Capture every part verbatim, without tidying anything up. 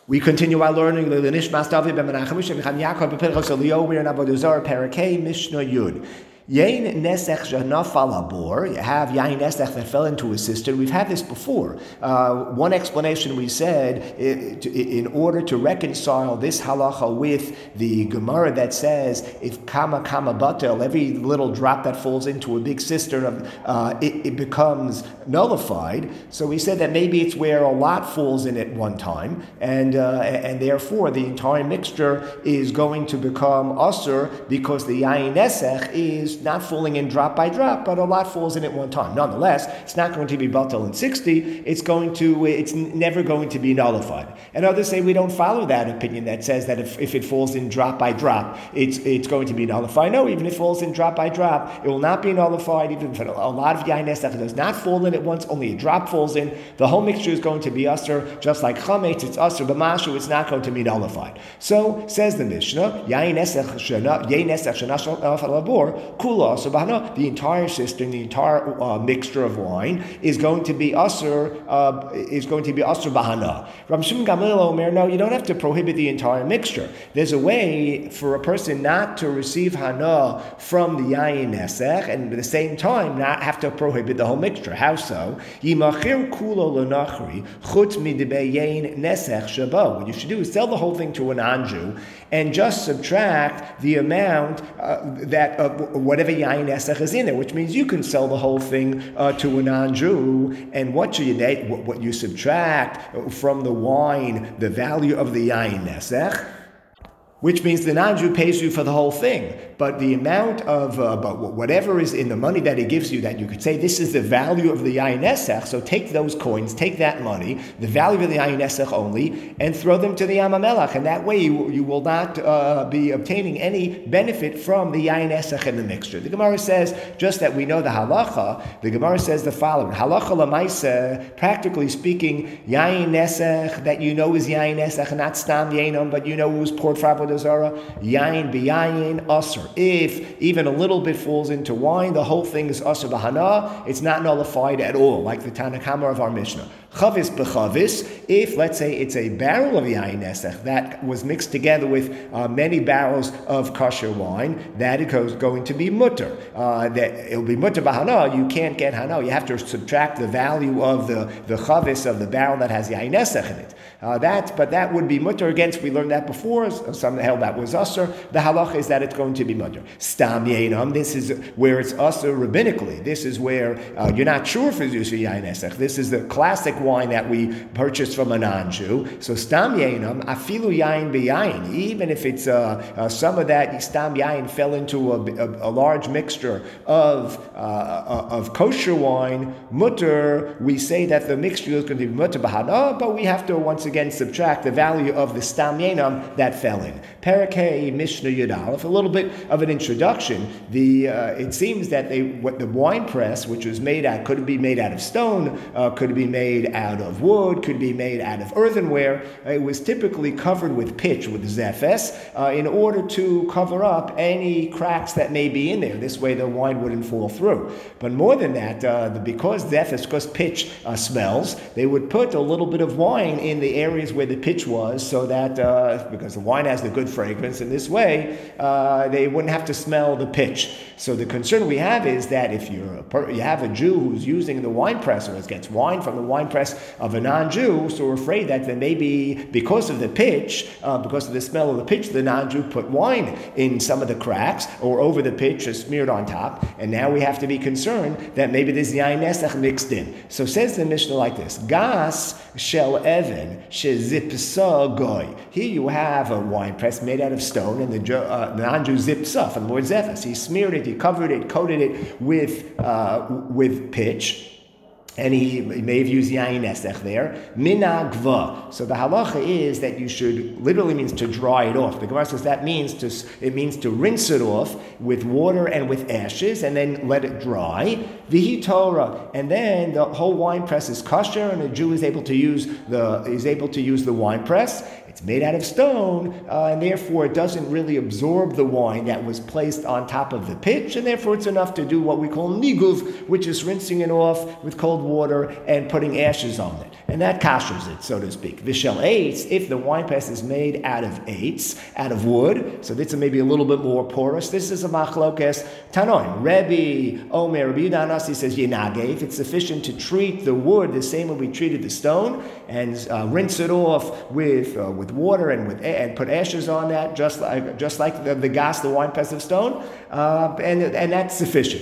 We continue our learning. The Nishmas David ben Menachem Mishim Chan Yaakov b'Pinchas Eliyahu Mir Avodah Zarah Parakei Mishnah Yud. Yain nesech shenafal habor. You have yain nesech that fell into his cistern. We've had this before. Uh, one explanation we said, in order to reconcile this halacha with the Gemara that says if kama kama batel, every little drop that falls into a big cistern, uh, it, it becomes nullified. So we said that maybe it's where a lot falls in at one time, and uh, and therefore the entire mixture is going to become usur because the yain nesech is not falling in drop by drop, but a lot falls in at one time. Nonetheless, it's not going to be batel in sixty. It's going to, it's never going to be nullified. And others say we don't follow that opinion that says that if, if it falls in drop by drop, it's it's going to be nullified. No, even if it falls in drop by drop, it will not be nullified. Even if a lot of yain nesech does not fall in at once, only a drop falls in, the whole mixture is going to be usur, just like chametz, it's usur b'mashu, it's not going to be nullified. So says the Mishnah, yain nesech shena, yain nesech shena shel labor. The entire cistern, the entire uh, mixture of wine is going to be usur, uh, is going to be usur bahana. Rav Shimon Gamliel Omer, no, you don't have to prohibit the entire mixture. There's a way for a person not to receive hana from the yain nesech, and at the same time not have to prohibit the whole mixture. How so? Yimachir kulo lenachri chutz midibei yain nesech shabo. What you should do is sell the whole thing to a non-Jew and just subtract the amount uh, that of uh, whatever yain nesech is in there, which means you can sell the whole thing uh, to a non-Jew, and what you what, what you subtract from the wine, the value of the yain nesech, which means the non-Jew pays you for the whole thing. But the amount of, uh, but whatever is in the money that he gives you, that you could say, this is the value of the yain nesech, so take those coins, take that money, the value of the yain nesech only, and throw them to the Yam HaMelech. And that way you, you will not uh, be obtaining any benefit from the yain nesech in the mixture. The Gemara says, just that we know the halacha, the Gemara says the following, halacha l'maaseh, practically speaking, yain nesech, that you know is yain nesech, not stam yainam, but you know it was poured for avodah zarah, yain b'yayin usur. If even a little bit falls into wine, the whole thing is usur b'hana. It's not nullified at all, like the Tanna Kamma of our Mishnah. Chavis b'chavis, if let's say it's a barrel of yain nesech that was mixed together with uh, many barrels of kosher wine, that is going to be mutter. Uh, that it'll be mutter b'hana. You can't get hana. You have to subtract the value of the the chavis of the barrel that has yain nesech in it. Uh, that, but that would be mutter against. We learned that before. Some held that was usur. The halacha is that it's going to be mutter. Stam yainam. This is where it's usur rabbinically. This is where uh, you're not sure if it's usur yain nesech. This is the classic wine that we purchased from a non-Jew. So stam yainam afilu yain b'yain. Even if it's uh, uh, some of that stam yain fell into a, a, a large mixture of uh, of kosher wine, mutter. We say that the mixture is going to be mutter b'hana, but we have to once again subtract the value of the stam yainam that fell in. Parakei Mishnah Yud Aleph. A little bit of an introduction. The uh, it seems that they what the wine press, which was made out, could be made out of stone, uh, could be made out of wood, could be made out of earthenware. It was typically covered with pitch, with zephes, uh, in order to cover up any cracks that may be in there. This way the wine wouldn't fall through. But more than that, uh, the, because zephes, because pitch uh, smells, they would put a little bit of wine in the areas where the pitch was, so that, uh, because the wine has the good fragrance, in this way, uh, they wouldn't have to smell the pitch. So the concern we have is that if you're a per- you have a Jew who's using the wine press, or gets wine from the wine press of a non-Jew, so we're afraid that then maybe because of the pitch, uh, because of the smell of the pitch, the non-Jew put wine in some of the cracks, or over the pitch, or smeared on top, and now we have to be concerned that maybe there's yain nesech mixed in. So says the Mishnah like this, Gas shel even shezipsa goy. Here you have a wine press made out of stone, and the uh, non-Jew zipsa, from the word zephes. He smeared it, he covered it, coated it with uh, with pitch. And he, he may have used yain nesech there. Minagva. So the halacha is that you should, literally means to dry it off. The Gemara says that means to, it means to rinse it off with water and with ashes, and then let it dry. Vihi Torah, and then the whole wine press is kosher, and a Jew is able to use the is able to use the wine press. It's made out of stone, uh, and therefore it doesn't really absorb the wine that was placed on top of the pitch, and therefore it's enough to do what we call niguv, which is rinsing it off with cold water and putting ashes on it. And that kashers it, so to speak. Vishel eitz, if the wine press is made out of eitz, out of wood, so this is maybe a little bit more porous. This is a machlokes tanoim. Rebbe Omer, Rabbi Yehuda Hanasi says yinage, if it's sufficient to treat the wood the same way we treated the stone, and uh, rinse it off with uh, with water and with and put ashes on that, just like just like the, the gas, the wine press of stone, uh, and and that's sufficient.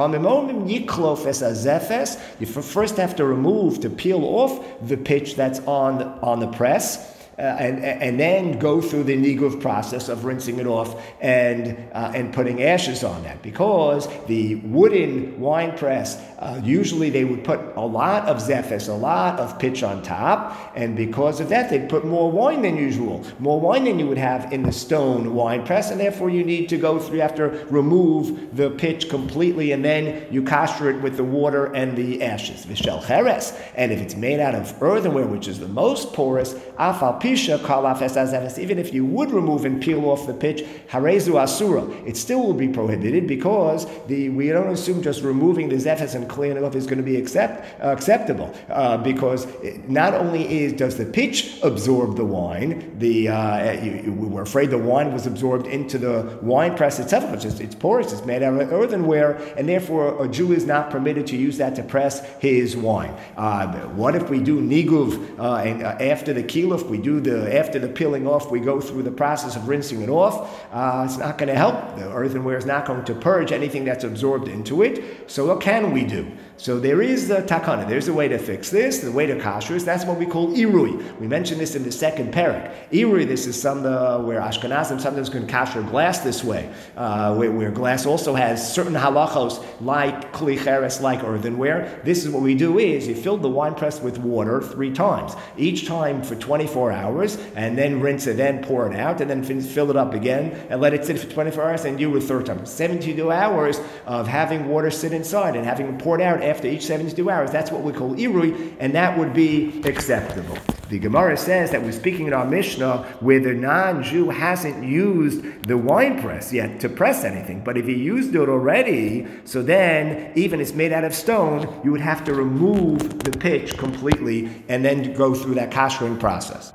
You first have to remove, to peel off the pitch that's on on the press. Uh, and and then go through the niguv process of rinsing it off and uh, and putting ashes on that, because the wooden wine press uh, usually they would put a lot of zephes, a lot of pitch on top, and because of that they'd put more wine than usual, more wine than you would have in the stone wine press, and therefore you need to go through, you have to remove the pitch completely, and then you kasher it with the water and the ashes. Vishel cheres, and if it's made out of earthenware, which is the most porous, afal even if you would remove and peel off the pitch, harezu asura, it still will be prohibited, because the we don't assume just removing the zephes and cleaning it off is going to be accept, uh, acceptable, uh, because it not only is does the pitch absorb the wine, the uh, you, you, we were afraid the wine was absorbed into the wine press itself, which is it's porous, it's made out of earthenware, and therefore a Jew is not permitted to use that to press his wine. Uh, what if we do niguv uh, and uh, after the kiluf, we do the after the peeling off, we go through the process of rinsing it off? Uh, it's not going to help. The earthenware is not going to purge anything that's absorbed into it. So what can we do? So there is the takana. There's a way to fix this. The way to kasher is that's what we call irui. We mentioned this in the second parak. Irui, this is some uh, where Ashkenazim sometimes can kasher glass this way, uh, where, where glass also has certain halachos like kli cheres, like earthenware. This is what we do is you fill the wine press with water three times, each time for twenty-four hours, and then rinse it, then pour it out, and then fill it up again, and let it sit for twenty-four hours, and do a third time. seventy-two hours of having water sit inside and having it poured out after each seventy-two hours. That's what we call irui, and that would be acceptable. The Gemara says that we're speaking in our Mishnah where the non-Jew hasn't used the wine press yet to press anything, but if he used it already, so then even it's made out of stone, you would have to remove the pitch completely and then go through that kashering process.